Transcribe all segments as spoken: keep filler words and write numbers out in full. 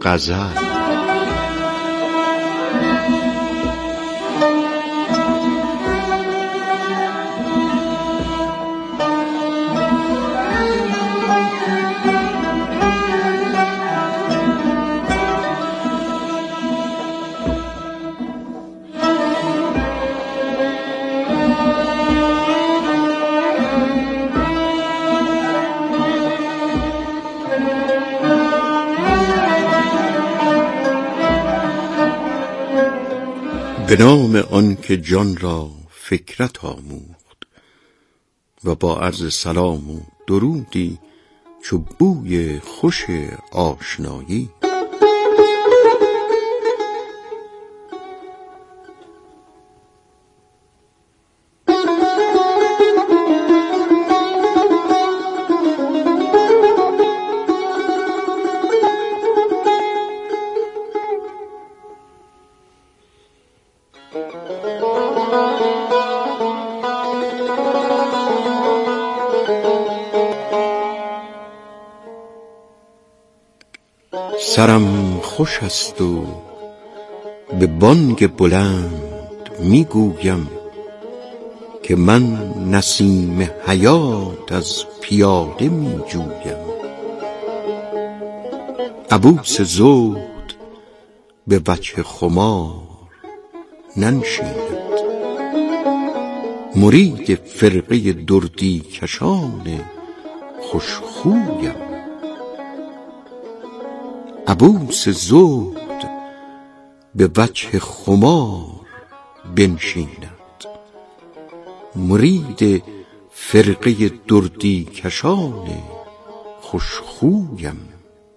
غزل. به نام آن که جان را فکرت آموخت و با عرض سلام و درودی چو بوی خوش آشنایی. سرم خوش است و به بانگ بلند میگویم که من نسیم حیات از پیاله میجویم. عبوس زهد به وجه خمار ننشیند، مرید فرقه دردی کشان خوشخویم. عبوس زهد به وجه خمار بنشیند، مرید فرقه دردی کشان خوشخویم.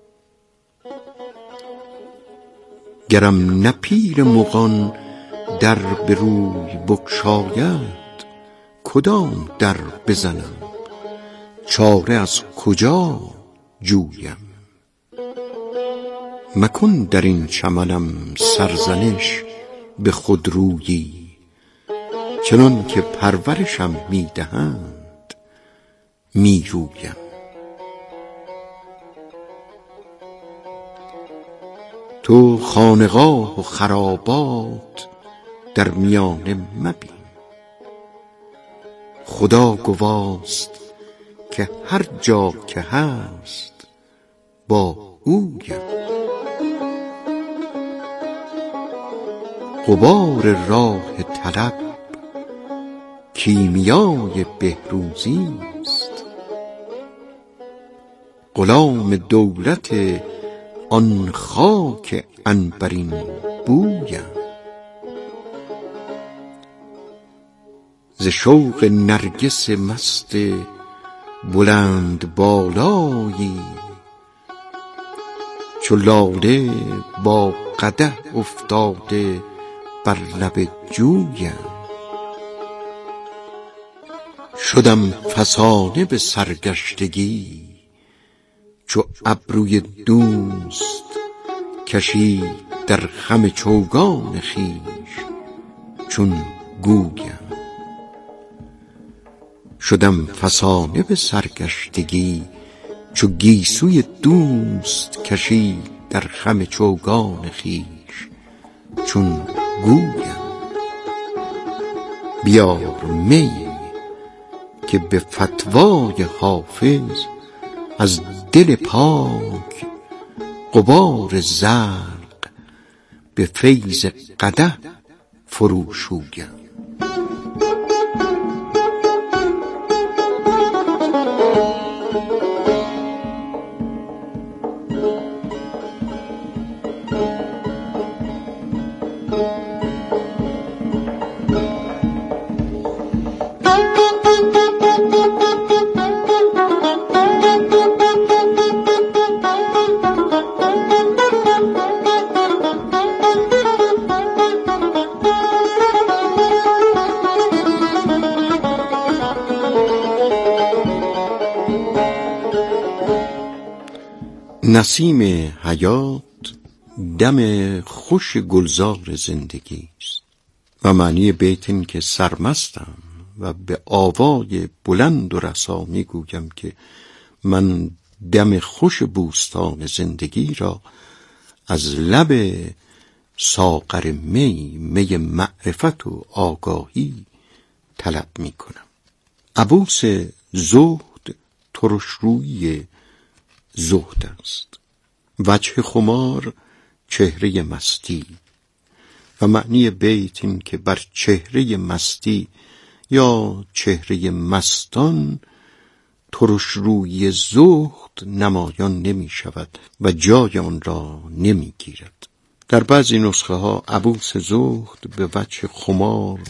گرم نه پیر مغان در به روی بگشاید، کدام در بزنم چاره از کجا جویم. مکن در این چمنم سرزنش به خودرویی، چنان که پرورشم میدهند میرویم. تو خانقاه و خرابات در میانه مبین، خدا گواست که هر جا که هست با اویم. غبار راه طلب کیمیای بهروزی است، غلام دولت آن خاک عنبرین بویم. ز شوق نرگس مست بلند بالایی، چو لاله با قدح افتاده بر لب جویم. شدم فسانه به سرگشتگی، چو ابروی دوست کشید در خم چوگان خویش چون گویم. شدم فسانه به سرگشتگی، چو گیسوی دوست کشید در خم چوگان خویش چون گویم. بیار می که به فتوای حافظ از دل پاک غبار زرق به فیض قدح فروشویم. نسیم حیات دم خوش گلزار زندگی است و معنی بیت این که سرمستم و به آوای بلند و رسا می گویم که من دم خوش بوستان زندگی را از لب ساغر می می معرفت و آگاهی طلب می کنم. عبوس زهد ترشرویی زهد است. وجه خمار چهره مستی. و معنی بیت این که بر چهره مستی یا چهره مستان ترشرویی زهد نمایان نمی شود و جای آن را نمی گیرد. در بعضی نسخه ها عبوس زهد به وجه خمار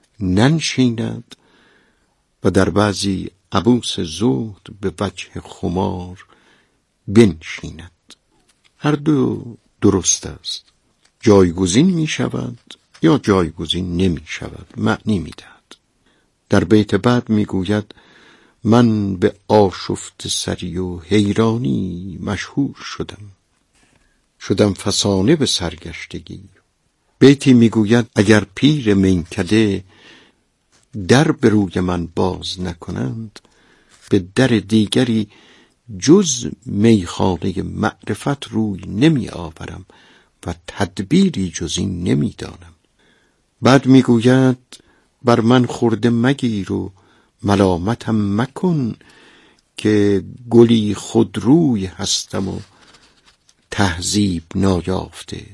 ننشیند و در بعضی عبوس زهد به وجه خمار بنشیند. هر دو درست است. جایگزین می شود یا جایگزین نمی شود، معنی می دهد. در بیت بعد می گوید من به آشفت سری و حیرانی مشهور شدم، شدم فسانه به سرگشتگی. بیتی می گوید اگر پیر میکده در به روی من باز نکنند، به در دیگری جز میخانه معرفت روی نمی آورم و تدبیری جز این نمی دانم. بعد می گوید بر من خورده مگیر و ملامتم مکن که گلی خودروی هستم و تهذیب نایافته.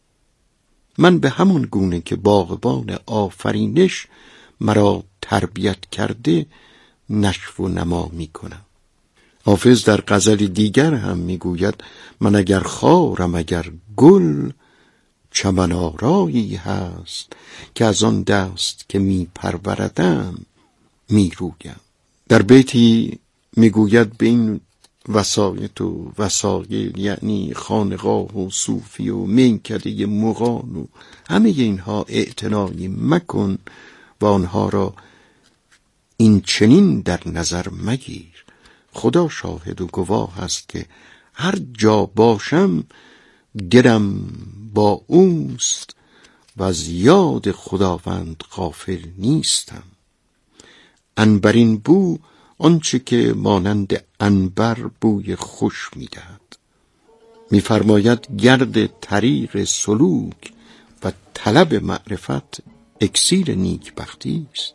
من به همون گونه که باغبان آفرینش مرا تربیت کرده نشو و نما می کنم. حافظ در غزل دیگر هم می گوید من اگر خارم اگر گل، چمن آرایی هست که از آن دست که می پروردم می رویم. در بیتی می گوید به این وسایط و وسایل، یعنی خانقاه و صوفی و میکده مغان و همه اینها اعتنایی مکن و آنها را این چنین در نظر مگیر. خدا شاهد و گواه است که هر جا باشم دلم با اوست و از یاد خداوند غافل نیستم. عنبرین بو آنچه که مانند عنبر بوی خوش می‌دهد. می‌فرماید گرد طریق سلوک و طلب معرفت اکسیر نیکبختی است.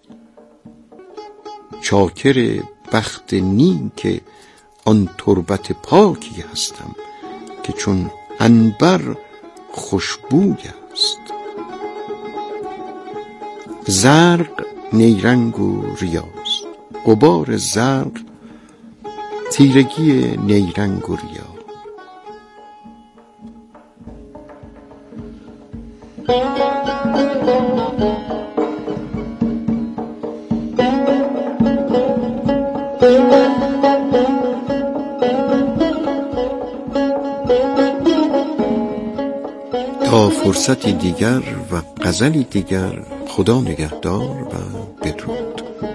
چاکر بخت نیک آن تربت پاکی هستم که چون عنبر خوشبوی است. زرق نیرنگ و ریاست. غبار زرق تیرگی نیرنگ و ریا. تا فرصتی دیگر و غزلی دیگر، خدا نگهدار و بدرود.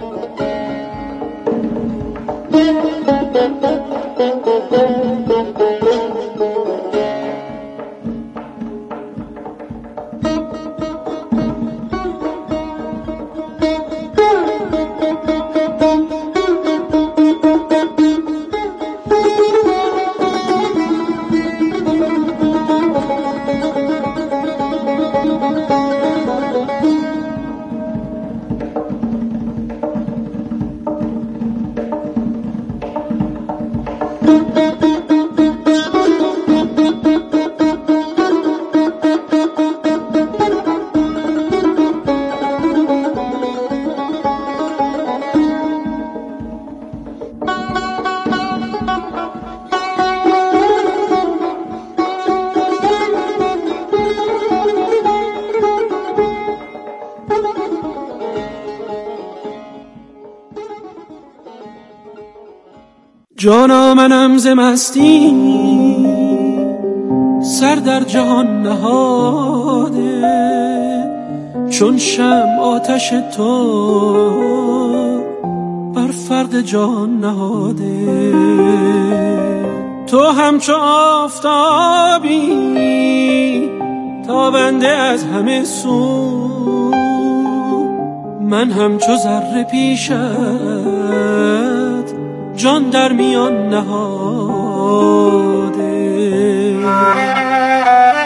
جانا منم ز مستی سر در جهان نهاده، چون شمع آتش تو بر فرد جان نهاده. تو همچو آفتابی تابنده از همه سو، من همچو ذره پیشت جان در میان نهاده.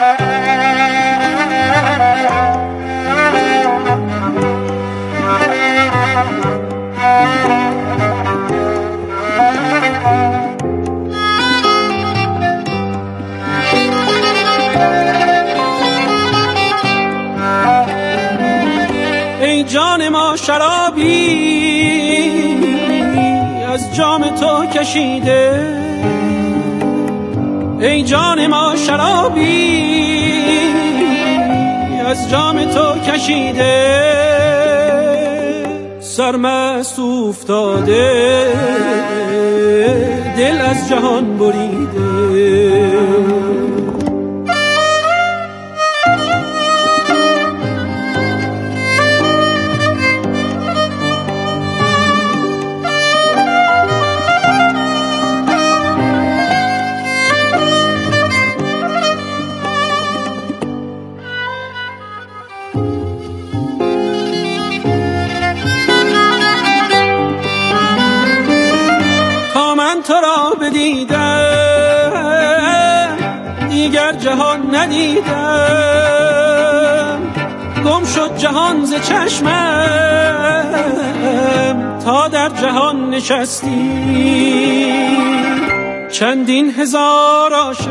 ای جان ما شرابی از جام تو کشیده، ای جان ما شرابی از جام تو کشیده، سرمست افتاده دل از جهان بریده. تو را بدیدم دیگر جهان ندیدم، گم شد جهان ز چشمم تا در جهان نشستی. چندین هزار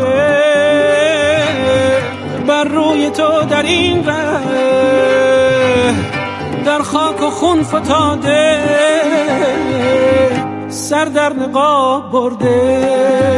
عاشق بر روی تو در این ره، در خاک و خون فتاده سر در نقاب برده.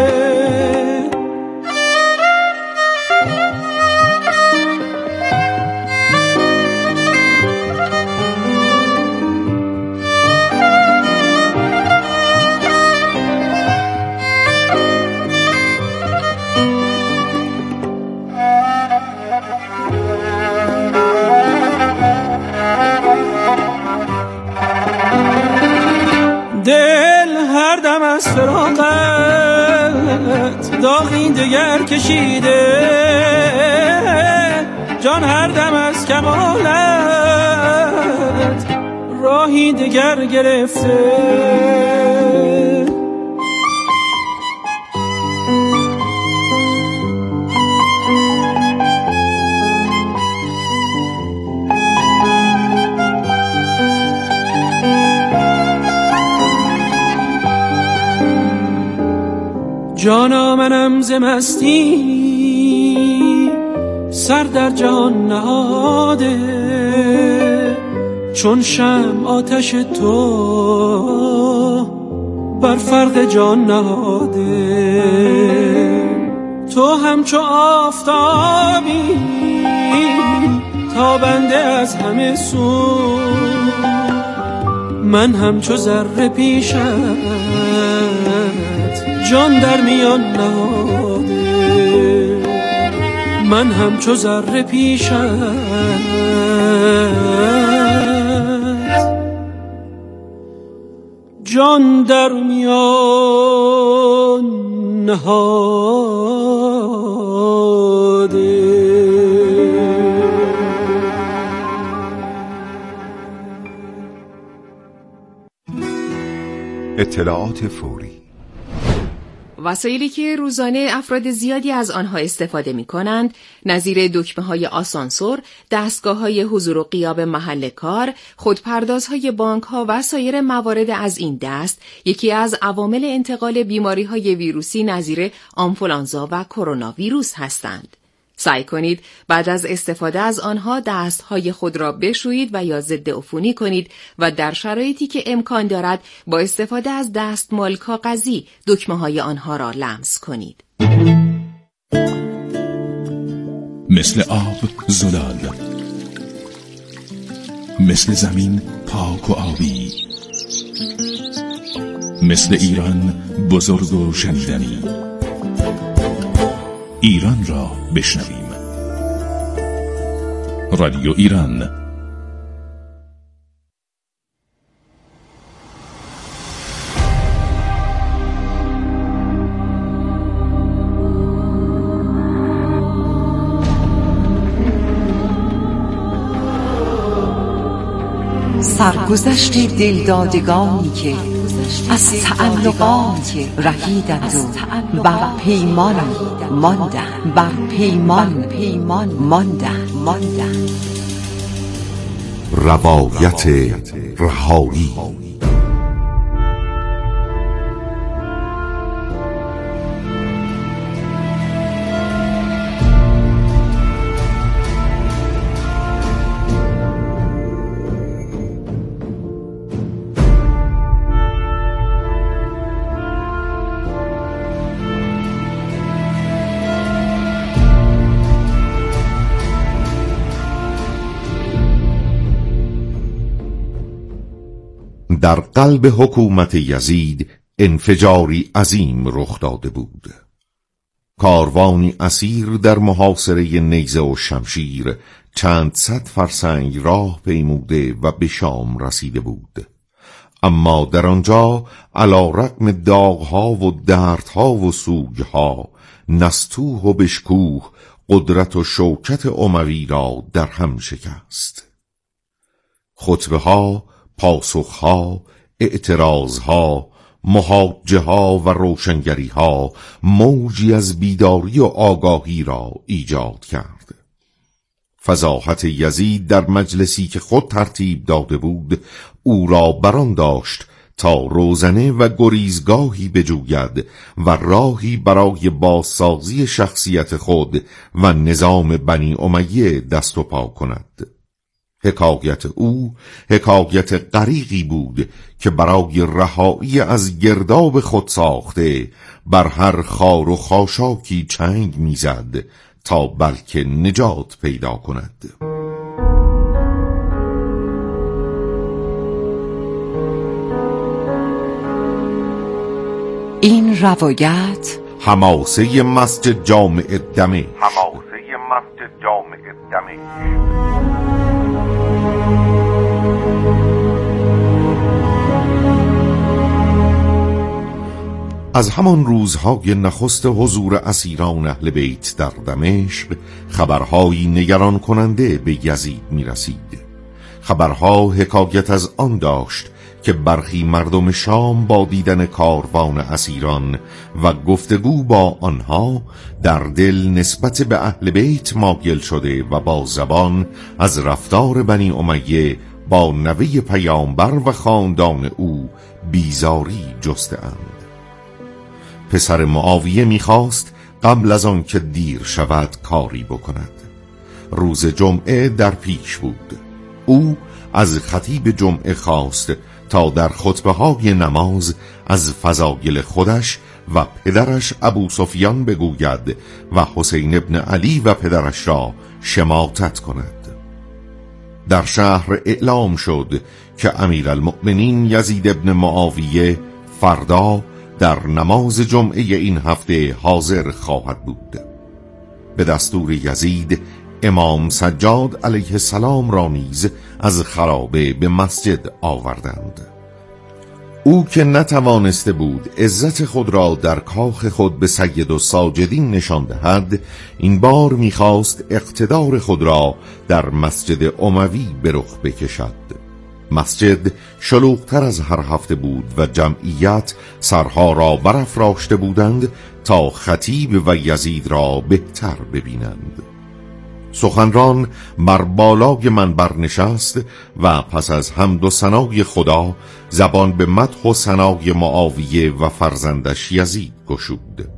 دل هر دم از فراقت داغی دگر کشیده، جان هر دم از کمالت راهی دگر گرفته. جانا منم ز مستی سر در جهان نهاده، چون شمع آتش تو بر فرق جان نهاده. تو همچو آفتابی تابنده از همه سو، من همچو ذره پیشت جان در میان نهاده. من همچو ذره پیشت جان در میان نهاده. اطلاعات فوری. وسایلی که روزانه افراد زیادی از آنها استفاده می کنند، نظیر دکمه‌های آسانسور، دستگاه‌های حضور و غیاب محل کار، خودپردازهای بانک‌ها و سایر موارد از این دست، یکی از عوامل انتقال بیماری‌های ویروسی نظیر آنفولانزا و کرونا ویروس هستند. سعی کنید بعد از استفاده از آنها دستهای خود را بشویید و یا ضد عفونی کنید و در شرایطی که امکان دارد با استفاده از دستمال کاغذی دکمه‌های آنها را لمس کنید. مثل آب زلال، مثل زمین پاک و آبی، مثل ایران بزرگ و شنیدنی. ایران را بشنویم. رادیو ایران. سرگذشت دلدادگانی که از تعلقات رهیدند و بر پیمان ماندند، بر پیمان پیمان ماندند ماندند. روایت رهایی. در قلب حکومت یزید انفجاری عظیم رخ داده بود. کاروانی اسیر در محاصره نیزه و شمشیر چند صد فرسنگ راه پیموده و به شام رسیده بود. اما در آنجا علی رغم داغها و دردها و سوگها، نستوه و بشکوه قدرت و شوکت اموی را در هم شکست. خطبه ها، پاسخها، اعتراضها، محاجه ها و روشنگری ها موجی از بیداری و آگاهی را ایجاد کرد. فضاحت یزید در مجلسی که خود ترتیب داده بود او را بران داشت تا روزنه و گریزگاهی بجوید و راهی برای بازسازی شخصیت خود و نظام بنی امیه دست و پا کند. حکایت او حکایت غریقی بود که برای رهایی از گرداب خود ساخته بر هر خار و خاشاکی چنگ میزد تا بلکه نجات پیدا کند. این روایت حماسه مسجد جامع دمشق. حماسه مسجد جامع دمشق. از همان روزهای نخست حضور اسیران اهل بیت در دمشق خبرهایی نگران کننده به یزید می رسید. خبرها حکایت از آن داشت که برخی مردم شام با دیدن کاروان اسیران و گفتگو با آنها در دل نسبت به اهل بیت مایل شده و با زبان از رفتار بنی امیه با نوه پیامبر و خاندان او بیزاری جسته اند. پسر معاویه میخواست قبل از آن که دیر شود کاری بکند. روز جمعه در پیش بود. او از خطیب جمعه خواست تا در خطبه های نماز از فضایل خودش و پدرش ابو سفیان بگوید و حسین ابن علی و پدرش را شماتت کند. در شهر اعلام شد که امیرالمؤمنین یزید ابن معاویه فردا در نماز جمعه این هفته حاضر خواهد بود. به دستور یزید امام سجاد علیه السلام را نیز از خرابه به مسجد آوردند. او که نتوانسته بود عزت خود را در کاخ خود به سید و ساجدین نشان دهد، این بار میخواست اقتدار خود را در مسجد اموی به رخ بکشد. مسجد شلوغ‌تر از هر هفته بود و جمعیت سرها را برافراشته بودند تا خطیب و یزید را بهتر ببینند. سخنران بر بالای منبر نشست و پس از حمد و ثنای خدا زبان به مدح و ثنای معاویه و فرزندش یزید گشود.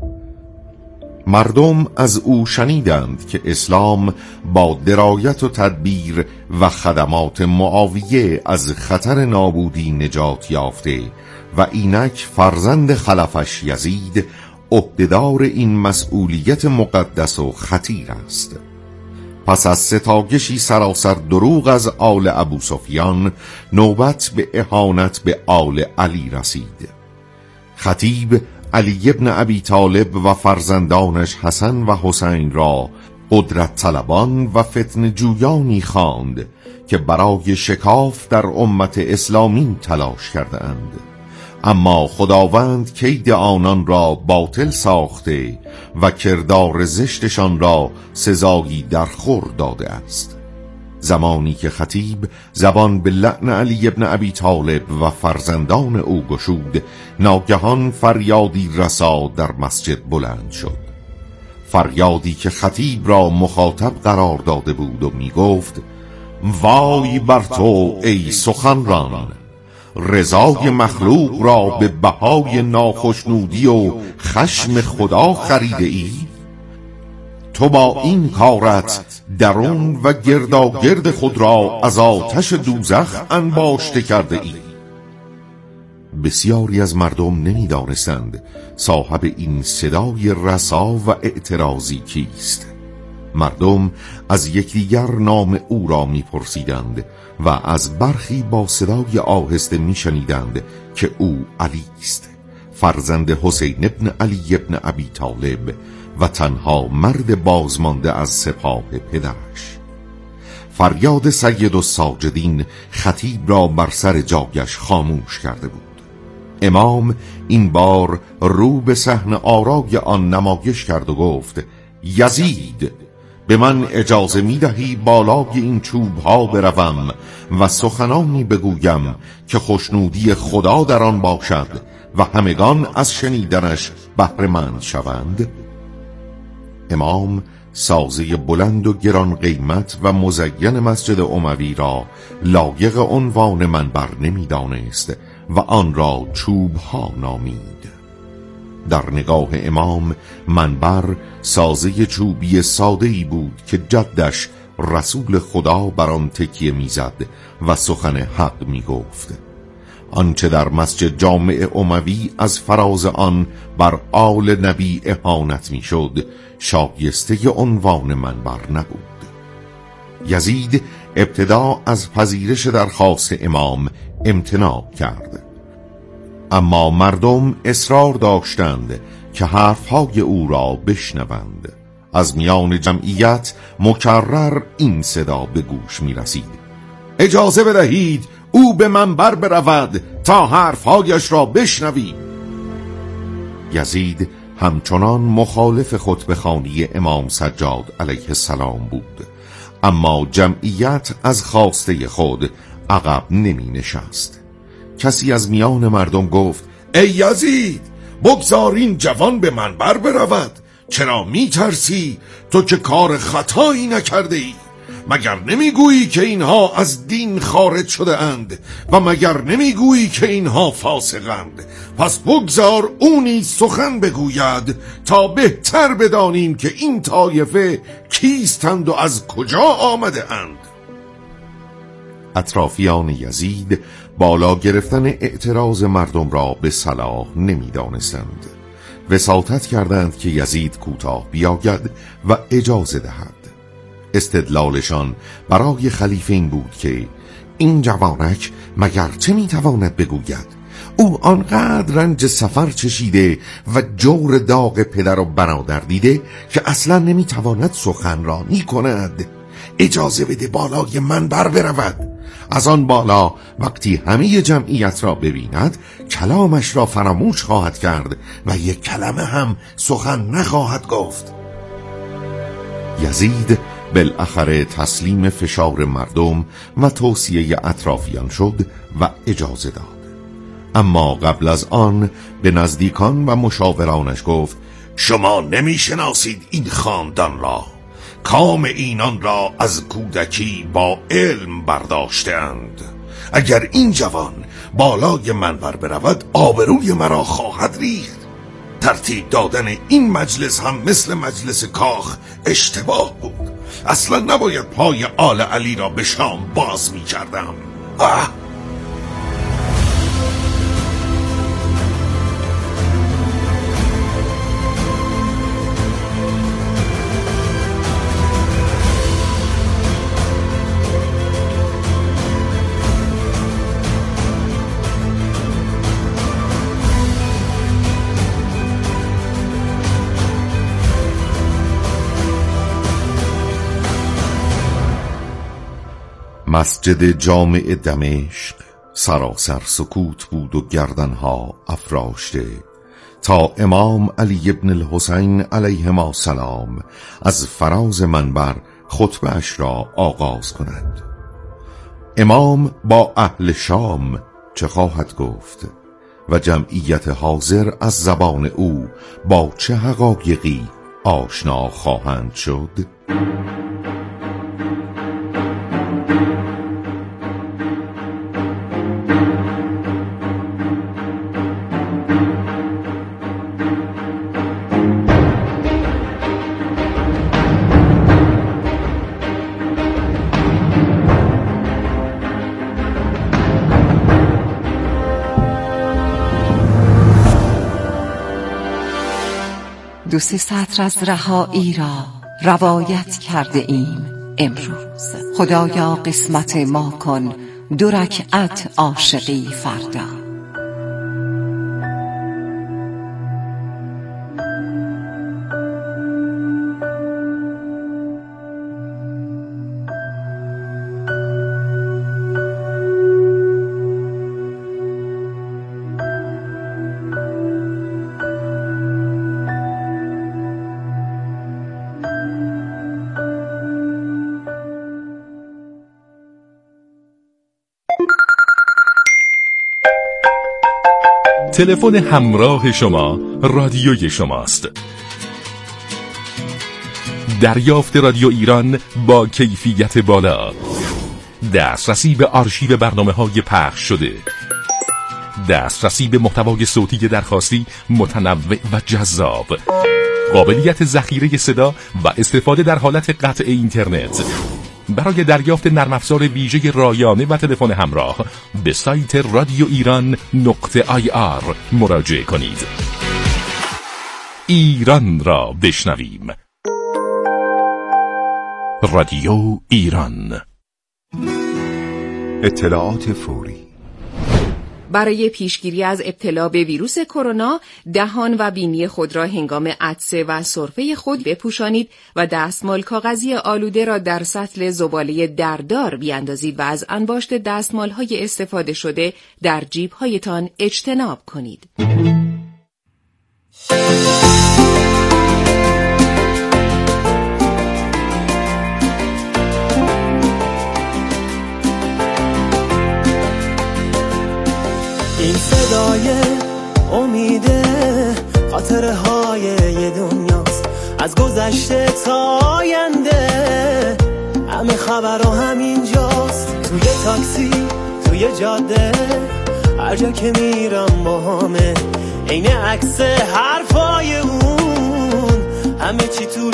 مردم از او شنیدند که اسلام با درایت و تدبیر و خدمات معاویه از خطر نابودی نجات یافته و اینک فرزند خلفش یزید عهدهدار این مسئولیت مقدس و خطیر است. پس از ستایشی سراسر دروغ از آل ابو سفیان نوبت به اهانت به آل علی رسید. خطیب علی ابن ابی طالب و فرزندانش حسن و حسین را قدرت طلبان و فتنه جویانی خواند که برای شکاف در امت اسلامی تلاش کرده اند، اما خداوند کید آنان را باطل ساخته و کردار زشتشان را سزایی در خور داده است. زمانی که خطیب زبان به لعن علی ابن ابی طالب و فرزندان او گشود، ناگهان فریادی رسا در مسجد بلند شد. فریادی که خطیب را مخاطب قرار داده بود و می گفت: وای بر تو ای سخنران، رضای مخلوق را به بهای ناخشنودی و خشم خدا خریده ای؟ تو با این کارت درون و گرداگرد خود را از آتش دوزخ انباشته کرده ای. بسیاری از مردم نمی دانستند صاحب این صدای رسا و اعتراضی کیست. مردم از یکدیگر نام او را می پرسیدند و از برخی با صدای آهسته می شنیدند که او علی است، فرزند حسین ابن علی ابن ابی طالب و تنها مرد بازمانده از سپاه پدرش. فریاد سید الساجدین خطیب را بر سر جایش خاموش کرده بود. امام این بار رو به صحن آرای آن نمایش کرد و گفت: یزید، به من اجازه می دهی بالای این چوب ها بروم و سخنانی بگویم که خوشنودی خدا در آن باشد و همگان از شنیدنش بهره مند شوند؟ امام سازه بلند و گران قیمت و مزین مسجد اموی را لایق عنوان منبر نمی دانست و آن را چوب ها نامید. در نگاه امام منبر سازه چوبی ساده‌ای بود که جدش رسول خدا بر آن تکیه میزد و سخن حق می گفت. آنچه در مسجد جامع اموی از فراز آن بر آل نبی اهانت می شد شایسته عنوان منبر نبود. یزید ابتدا از پذیرش درخواست امام امتناع کرد، اما مردم اصرار داشتند که حرفهای او را بشنوند. از میان جمعیت مکرر این صدا به گوش می رسید: اجازه بدهید او به منبر برود تا حرفهایش را بشنویم. یزید همچنان مخالف خطبه‌خوانی امام سجاد علیه السلام بود، اما جمعیت از خواسته خود عقب نمی نشست. کسی از میان مردم گفت: ای یزید، بگذار این جوان به منبر برود. چرا می ترسی؟ تو که کار خطایی نکرده ای. مگر نمیگویی که اینها از دین خارج شده اند و مگر نمیگویی که اینها فاسقند؟ پس بگذار اونی سخن بگوید تا بهتر بدانیم که این طایفه کیستند و از کجا آمده اند. اطرافیان یزید بالا گرفتن اعتراض مردم را به صلاح نمی دانستند. وساطت کردند که یزید کوتاه بیاید و اجازه دهد. استدلالشان برای خلیفه این بود که این جوانک مگر چه میتواند بگوید؟ او آنقدر رنج سفر چشیده و جور داغ پدر و برادر دیده که اصلا نمیتواند سخنرانی کند. اجازه بده بالای منبر برود. از آن بالا وقتی همه جمعیت را ببیند کلامش را فراموش خواهد کرد و یک کلمه هم سخن نخواهد گفت. یزید بالاخره تسلیم فشار مردم و توصیه اطرافیان شد و اجازه داد. اما قبل از آن به نزدیکان و مشاورانش گفت: شما نمیشناسید این خاندان را. کام اینان را از کودکی با علم برداشتند. اگر این جوان بالای منبر برود آبروی مرا خواهد ریخت. ترتیب دادن این مجلس هم مثل مجلس کاخ اشتباه بود. اصلا نباید پای آل علی را به شام باز می کردم. آه! مسجد جامع دمشق سراسر سکوت بود و گردنها افراشته تا امام علی ابن الحسین علیهما السلام از فراز منبر خطبه‌اش را آغاز کند. امام با اهل شام چه خواهد گفت و جمعیت حاضر از زبان او با چه حقایقی آشنا خواهند شد؟ دو سه سطر از رهایی را روایت کرده ایم امروز. خدایا قسمت ما کن دو رکعت عاشقی فردا. تلفن همراه شما رادیوی شماست. دریافت رادیو ایران با کیفیت بالا، دسترسی به آرشیو برنامه‌های پخش شده، دسترسی به محتوای صوتی درخواستی متنوع و جذاب، قابلیت ذخیره صدا و استفاده در حالت قطع اینترنت. برای دریافت نرم افزار ویژه رایانه و تلفن همراه به سایت رادیو ایران نقطه آی آر مراجعه کنید. ایران را بشنویم. رادیو ایران. اطلاعات فوری. برای پیشگیری از ابتلا به ویروس کرونا، دهان و بینی خود را هنگام عطسه و سرفه خود بپوشانید و دستمال کاغذی آلوده را در سطل زباله دردار بیاندازید و از انباشت دستمال‌های استفاده شده در جیب‌هایتان اجتناب کنید. این صدای امیده خاطره های یه دنیاست، از گذشته تا آینده همه خبرها همینجاست. توی تاکسی، توی جاده، هر جا که میرم با همه عین عکس حرفای اون، همه چی تو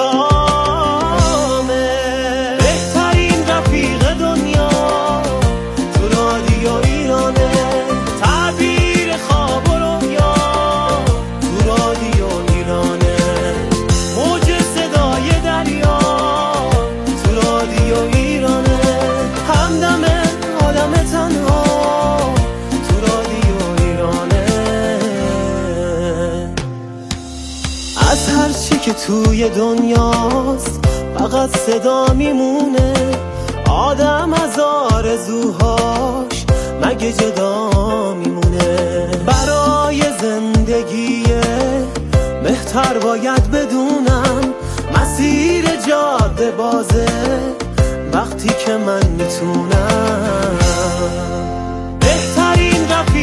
چشامه. بهترین رفیق دنیا تو رادیو ایرانه، تعبیر خواب و رویا تو رادیو ایرانه، موج صدای دریا تو رادیو ایرانه، همدم آدم تنها تو رادیو ایرانه. از هر چی که توی دنیاست فقط صدا میمونه، آدم از آرزوهاش مگه جدا میمونه. برای زندگی بهتر باید بدونم مسیر جاده بازه وقتی که من میتونم. بهترین رفیق